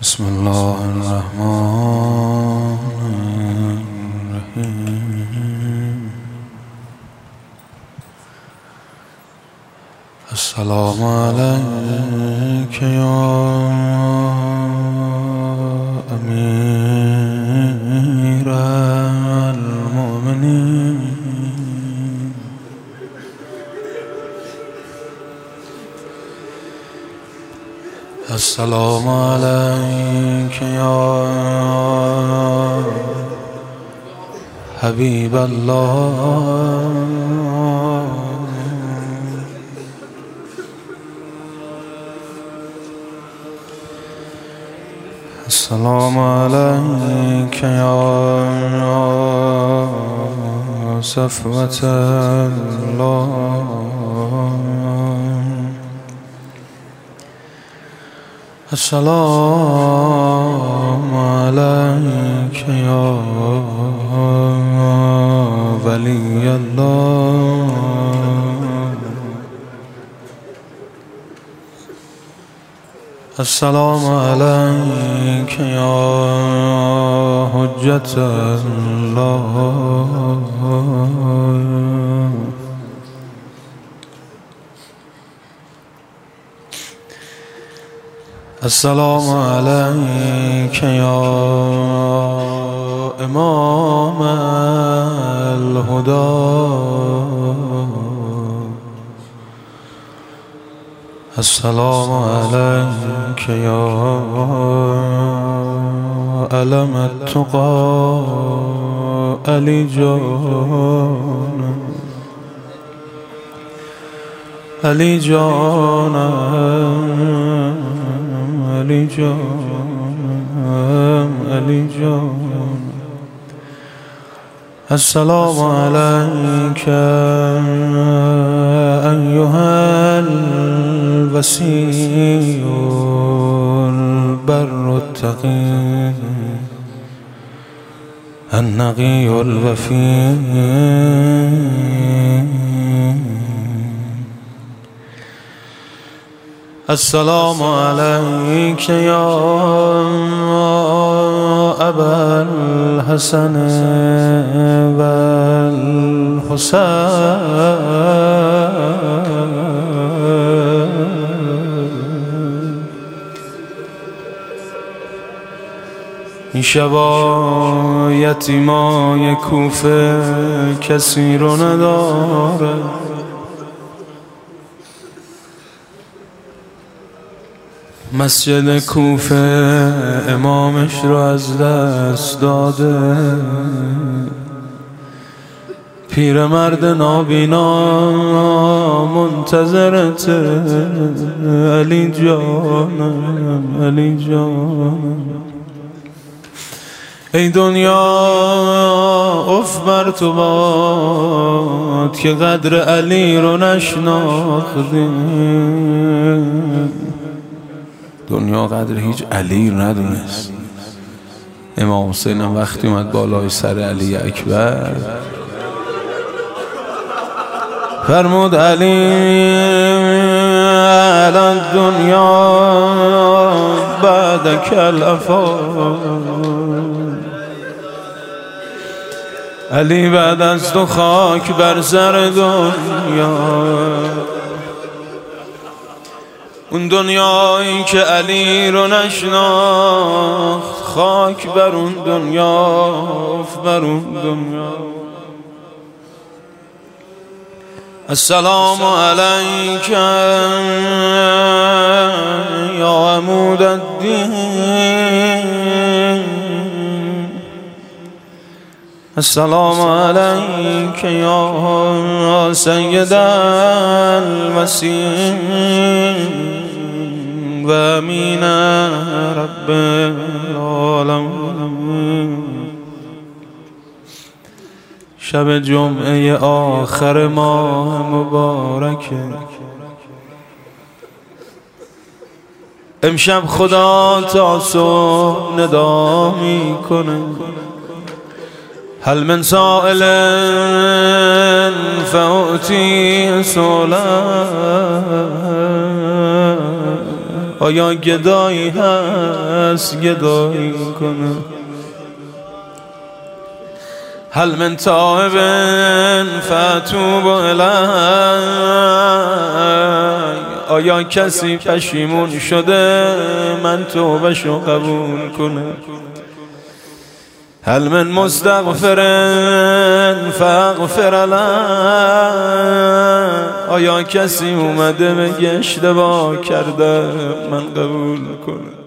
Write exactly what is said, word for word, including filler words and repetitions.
بسم الله الرحمن الرحیم. السلام علیک یا امیر المؤمنین. السلام علیک یا حبیب الله. السلام علیک یا صفوة الله. السلام علیک یا ولی الله. السلام علیک یا حجة الله. السلام علیک یا امام الهدى. السلام علیک یا علم التقى علی جان، علی جان، علی جان، علی جان. السلام علیک ایها الوصی البر التقی النقی الوفی. السلام علیک یا ابا الحسن والحسین. این شبا یتیمای کوفه کسی رو نداره، مسجد کوفه امامش رو از دست داده. پیرمرد نابینا منتظرته، علی جانم، علی جانم. ای دنیا اف بر تو باد که قدر علی رو نشناختی. دنیا قدر هیچ علی رو ندونست. امام حسین هم وقتی اومد بالای سر علی اکبر فرمود علی علی دنیا بعد کلفا. علی بعد از تو خاک بر سر دنیا. اون دنیایی که علی رو نشناخت، خاک بر اون دنیا، اف بر اون دنیا. السلام علیک یا عمود الدین. السلام علیک یا سید المسیح و امین رب العالمین. شب جمعه آخر ماه مبارکه. امشب خدا تا صبح ندا میکنه، هل من سائل فأعطی سؤله. آیا گدایی هست گدایی کنه؟ هل من تائب فتوب الیه، آیا کسی پشیمون شده من توبهشو قبول کنه؟ هل من مستغفر فاغفر له، آیا کسی اومده بگه اشتباه کرده من قبول کنه؟